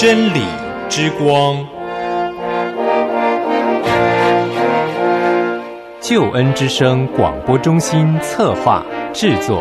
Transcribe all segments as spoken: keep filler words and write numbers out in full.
真理之光， 救恩之声广播中心策划制作。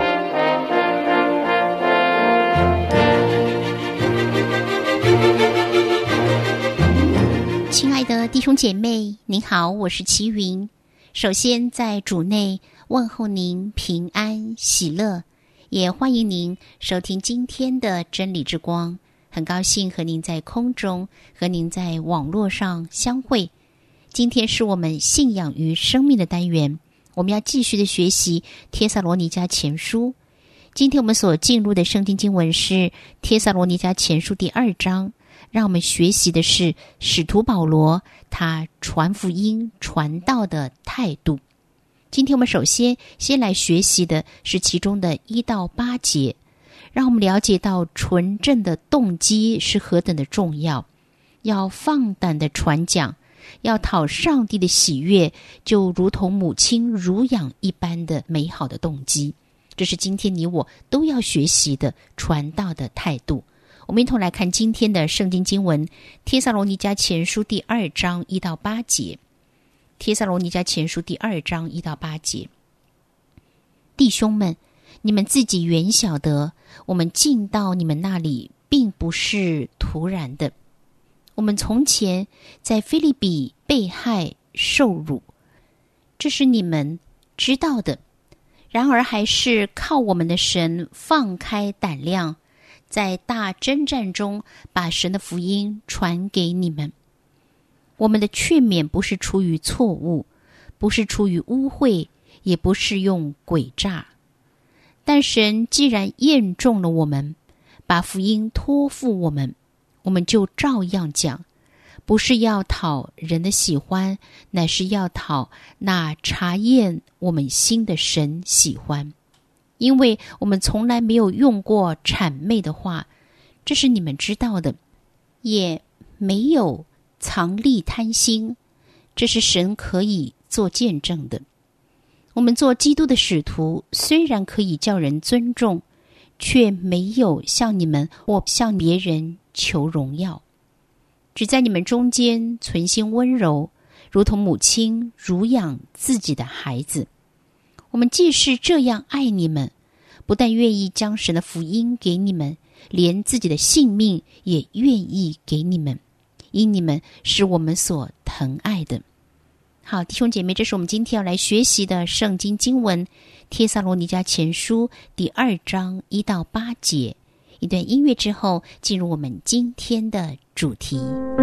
亲爱的弟兄姐妹，您好，我是齐云。首先在主内问候您平安喜乐，也欢迎您收听今天的真理之光。很高兴和您在空中，和您在网络上相会。今天是我们信仰与生命的单元，我们要继续的学习帖撒罗尼迦前书。今天我们所进入的圣经经文是帖撒罗尼迦前书第二章，让我们学习的是使徒保罗他传福音传道的态度。今天我们首先先来学习的是其中的一到八节，让我们了解到纯正的动机是何等的重要，要放胆的传讲，要讨上帝的喜悦，就如同母亲乳养一般的美好的动机。这是今天你我都要学习的传道的态度。我们一同来看今天的圣经经文，帖撒罗尼迦前书第二章一到八节。帖撒罗尼迦前书第二章一到八节，弟兄们，你们自己原晓得，我们进到你们那里并不是突然的。我们从前在腓立比被害受辱，这是你们知道的。然而还是靠我们的神放开胆量，在大征战中把神的福音传给你们。我们的劝勉不是出于错误，不是出于污秽，也不是用诡诈。但神既然验中了我们，把福音托付我们，我们就照样讲，不是要讨人的喜欢，乃是要讨那查验我们心的神喜欢。因为我们从来没有用过谄媚的话，这是你们知道的，也没有藏利贪心，这是神可以做见证的。我们做基督的使徒，虽然可以叫人尊重，却没有向你们或向别人求荣耀，只在你们中间存心温柔，如同母亲乳养自己的孩子。我们既是这样爱你们，不但愿意将神的福音给你们，连自己的性命也愿意给你们，因你们是我们所疼爱的。好，弟兄姐妹，这是我们今天要来学习的圣经经文，帖撒罗尼迦前书第二章一到八节。一段音乐之后，进入我们今天的主题。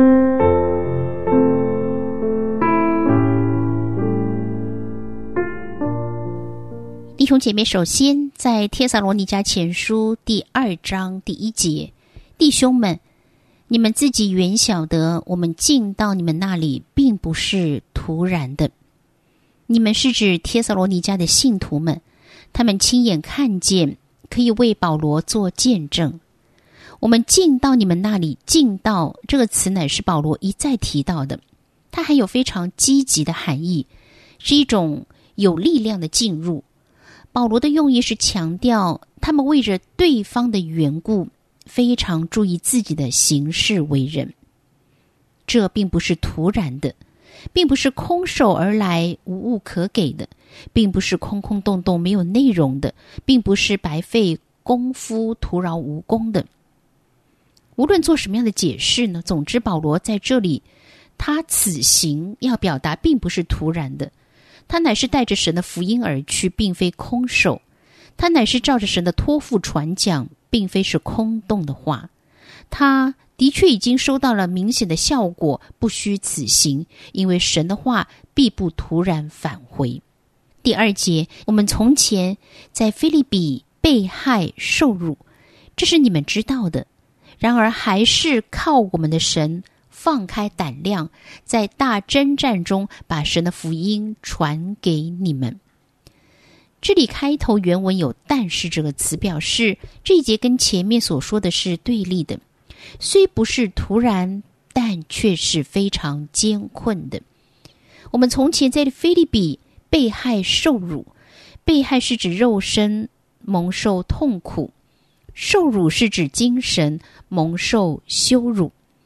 弟兄姐妹，首先在帖撒罗尼迦前书第二章第一节，弟兄们，你们自己原晓得，我们进到你们那里并不是突然的。你们是指帖撒罗尼迦的信徒们，他们亲眼看见，可以为保罗做见证。我们进到你们那里，进到这个词乃是保罗一再提到的，它还有非常积极的含义，是一种有力量的进入。保罗的用意是强调他们为着对方的缘故非常注意自己的行事为人，这并不是突然的，并不是空手而来无物可给的，并不是空空洞洞没有内容的，并不是白费功夫徒劳无功的。无论做什么样的解释呢，总之保罗在这里他此行要表达并不是突然的，他乃是带着神的福音而去，并非空手，他乃是照着神的托付传讲，并非是空洞的话。他的确已经收到了明显的效果，不虚此行，因为神的话必不突然返回。第二节，我们从前在腓立比被害受辱，这是你们知道的。然而还是靠我们的神放开胆量，在大征战中把神的福音传给你们。这里开头原文有但是这个词，表示这一节跟前面所说的是对立的，虽不是突然，但却是非常艰困的。我们从前在腓立比被害受辱，被害是指肉身蒙受痛苦，受辱是指精神蒙受羞辱。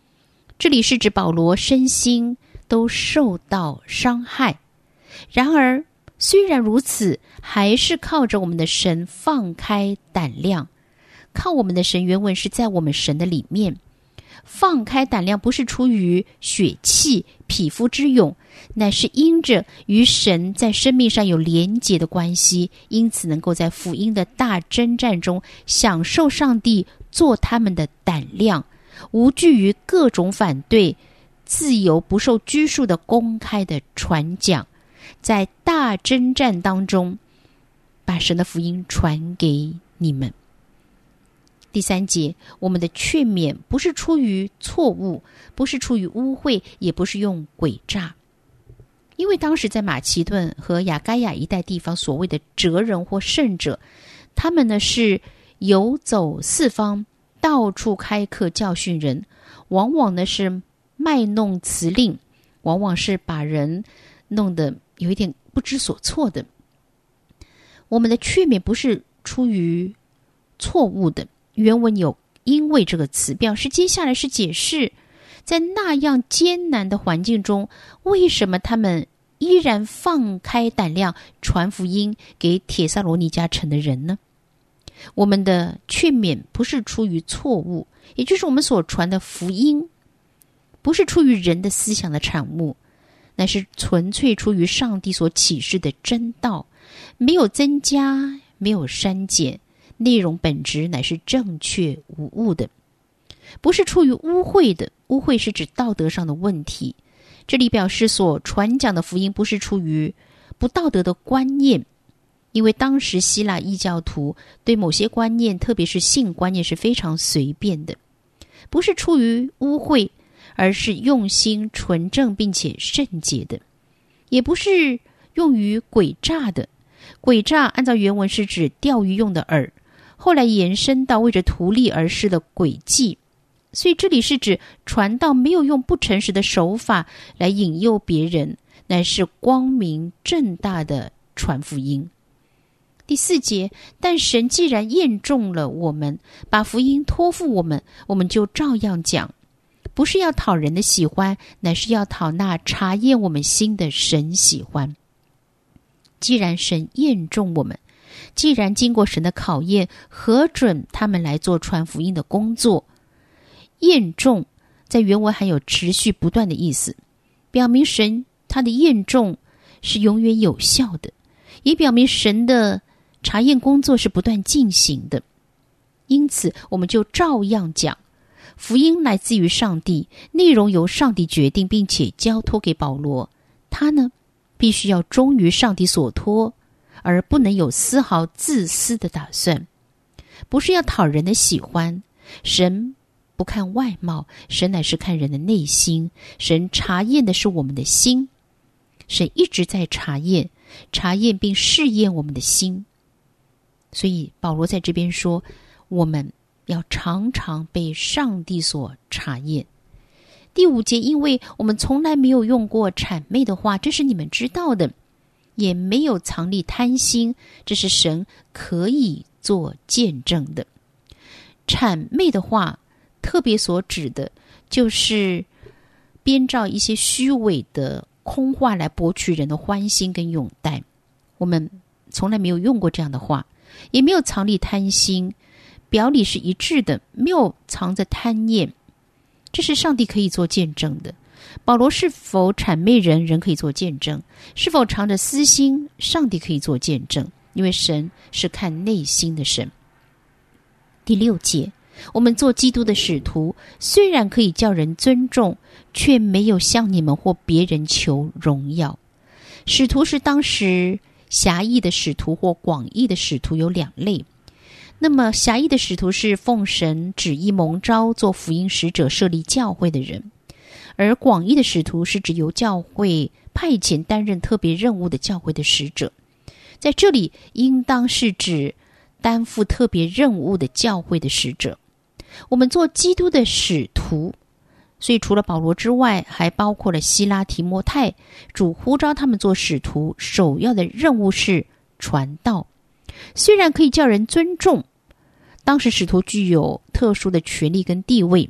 这里是指保罗身心都受到伤害，然而虽然如此，还是靠着我们的神放开胆量。靠我们的神，原文是在我们神的里面。放开胆量不是出于血气匹夫之勇，乃是因着与神在生命上有连结的关系，因此能够在福音的大征战中享受上帝做他们的胆量，无惧于各种反对，自由不受拘束的公开的传讲，在大征战当中把神的福音传给你们。第三节，我们的劝勉不是出于错误，不是出于污秽，也不是用诡诈。因为当时在马其顿和亚该亚一带地方所谓的哲人或圣者，他们呢是游走四方，到处开课教训人，往往呢是卖弄辞令，往往是把人弄得有一点不知所措的。我们的劝勉不是出于错误的，原文有因为这个词，表示接下来是解释在那样艰难的环境中，为什么他们依然放开胆量传福音给帖撒罗尼迦城的人呢？我们的劝勉不是出于错误，也就是我们所传的福音不是出于人的思想的产物，乃是纯粹出于上帝所启示的真道，没有增加，没有删减，内容本质乃是正确无误的，不是出于污秽的。污秽是指道德上的问题，这里表示所传讲的福音不是出于不道德的观念，因为当时希腊异教徒对某些观念，特别是性观念是非常随便的，不是出于污秽，而是用心纯正并且圣洁的，也不是用于诡诈的。诡诈按照原文是指钓鱼用的饵，后来延伸到为着图利而施的诡计，所以这里是指传道没有用不诚实的手法来引诱别人，乃是光明正大的传福音。第四节，但神既然验中了我们，把福音托付我们，我们就照样讲，不是要讨人的喜欢，乃是要讨那查验我们心的神喜欢。既然神验中我们，既然经过神的考验，核准他们来做传福音的工作。验中在原文含有持续不断的意思，表明神他的验中是永远有效的，也表明神的查验工作是不断进行的。因此我们就照样讲，福音来自于上帝，内容由上帝决定并且交托给保罗，他呢必须要忠于上帝所托，而不能有丝毫自私的打算，不是要讨人的喜欢。神不看外貌，神乃是看人的内心，神查验的是我们的心，神一直在查验查验并试验我们的心。所以保罗在这边说，我们要常常被上帝所查验。第五节，因为我们从来没有用过谄媚的话，这是你们知道的，也没有藏匿贪心，这是神可以做见证的。谄媚的话特别所指的就是编造一些虚伪的空话来博取人的欢心跟拥戴，我们从来没有用过这样的话，也没有藏匿贪心，表里是一致的，没有藏着贪念，这是上帝可以做见证的。保罗是否谄媚人，人可以做见证；是否藏着私心，上帝可以做见证，因为神是看内心的神。第六节，我们做基督的使徒，虽然可以叫人尊重，却没有向你们或别人求荣耀。使徒是当时狭义的使徒或广义的使徒有两类。那么狭义的使徒是奉神旨意蒙召做福音使者设立教会的人，而广义的使徒是指由教会派遣担任特别任务的教会的使者。在这里应当是指担负特别任务的教会的使者。我们做基督的使徒，所以除了保罗之外，还包括了希拉、提摩太，主呼召他们做使徒，首要的任务是传道。虽然可以叫人尊重，当时使徒具有特殊的权力跟地位，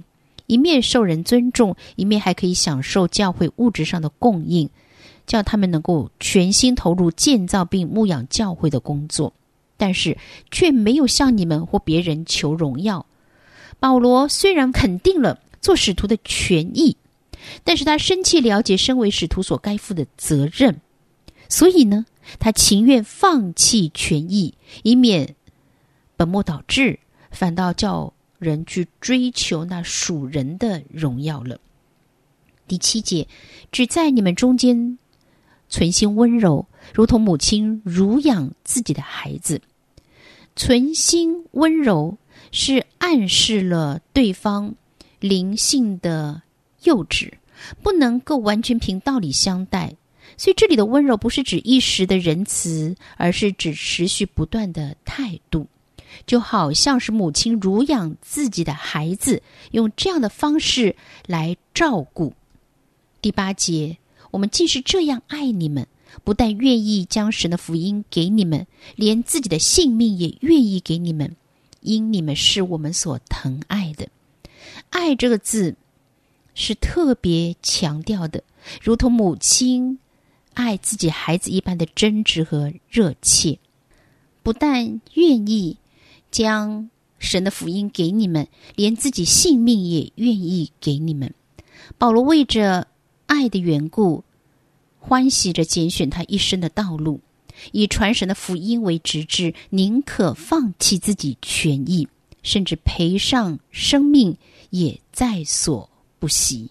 一面受人尊重，一面还可以享受教会物质上的供应，叫他们能够全心投入建造并牧养教会的工作，但是却没有向你们或别人求荣耀。保罗虽然肯定了做使徒的权益，但是他深切了解身为使徒所该负的责任，所以呢，他情愿放弃权益，以免本末倒置，反倒叫人去追求那属人的荣耀了。第七节，只在你们中间存心温柔，如同母亲乳养自己的孩子。存心温柔是暗示了对方灵性的幼稚，不能够完全凭道理相待。所以这里的温柔不是指一时的仁慈，而是指持续不断的态度，就好像是母亲乳养自己的孩子，用这样的方式来照顾。第八节，我们既是这样爱你们，不但愿意将神的福音给你们，连自己的性命也愿意给你们，因你们是我们所疼爱的。爱这个字是特别强调的，如同母亲爱自己孩子一般的真挚和热切，不但愿意将神的福音给你们，连自己性命也愿意给你们。保罗为着爱的缘故，欢喜着拣选他一生的道路，以传神的福音为直至，宁可放弃自己权益，甚至赔上生命，也在所不惜。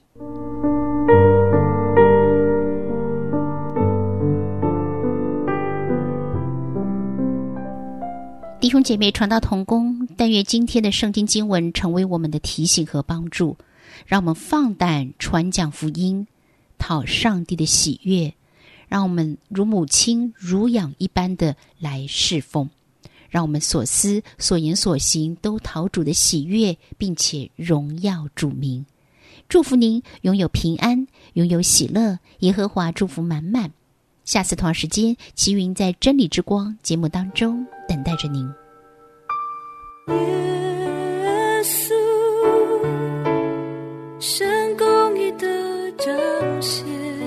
弟兄姐妹，传道同工，但愿今天的圣经经文成为我们的提醒和帮助，让我们放胆传讲福音，讨上帝的喜悦，让我们如母亲乳养一般的来侍奉，让我们所思所言所行都讨主的喜悦，并且荣耀主名。祝福您拥有平安，拥有喜乐，耶和华祝福满满。下次同样时间，齐云在真理之光节目当中等待着您。 耶稣，神公义的彰显，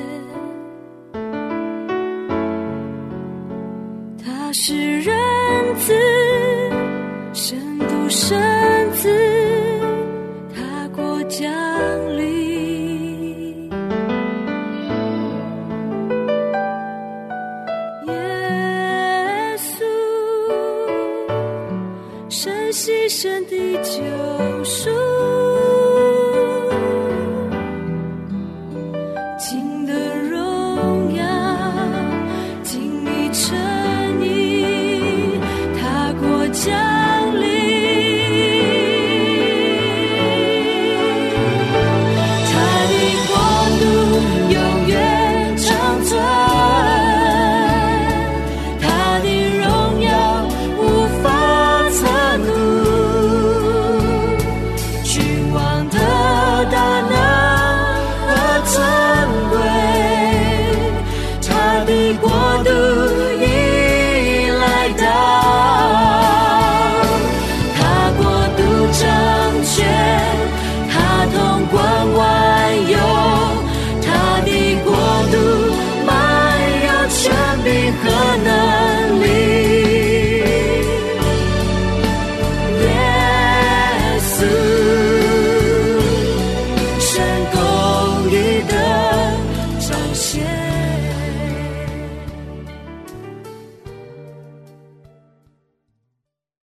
他是仁慈，神独生子，他国降临。牺牲的救赎。